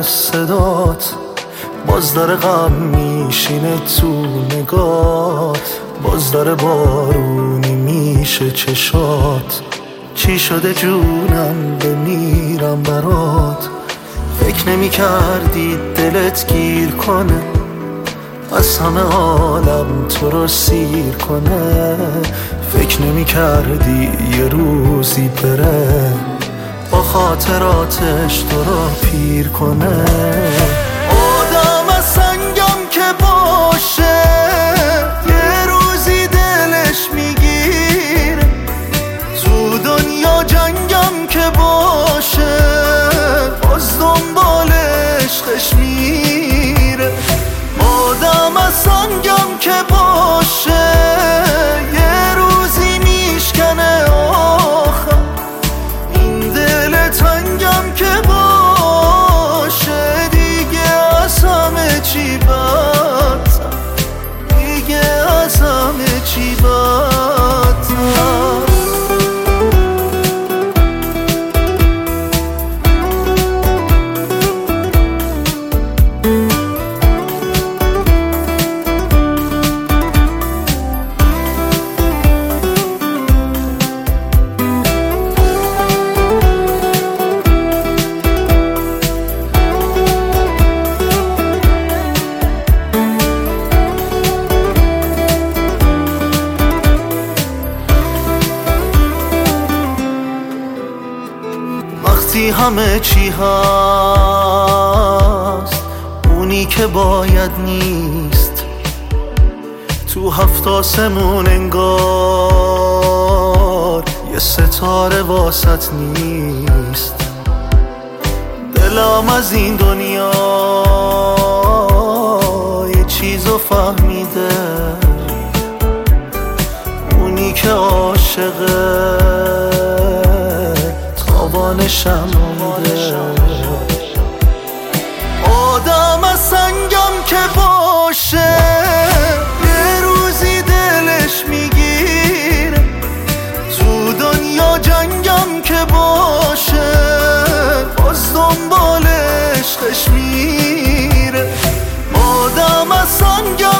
صدات، باز داره غم میشینه تو نگات، باز داره بارونی میشه چشات. چی شده جونم بمیرم برات، فکر نمی کردی دلت گیر کنه، از همه عالم تو رو سیر کنه. فکر نمی کردی یه روزی بره، با خاطراتش تو رو پیر کنه. آدم از سنگم که باشه، یه روزی دلش میگیره. تو دنیا جنگم که باشه، باز دنبال عشقش میره. آدم از سنگم که باشه، یه روزی میشکنه آخر. این دل تنگم که باشه، دیگه از همه چی بدتر، دیگه از همه چی بدتر. وقتی همه چی هست، اونی که باید نیست. تو هفت آسمون انگار یه ستاره واسط نیست. دلم از این دنیا یه چیزو فهمیده، اونی که عاشقه تابانشم میده. آدم از سنگم که باشه، یه روزی دلش میگیره. تو دنیا جنگم که باشه، باز دنبال عشقش میره. آدم از سنگم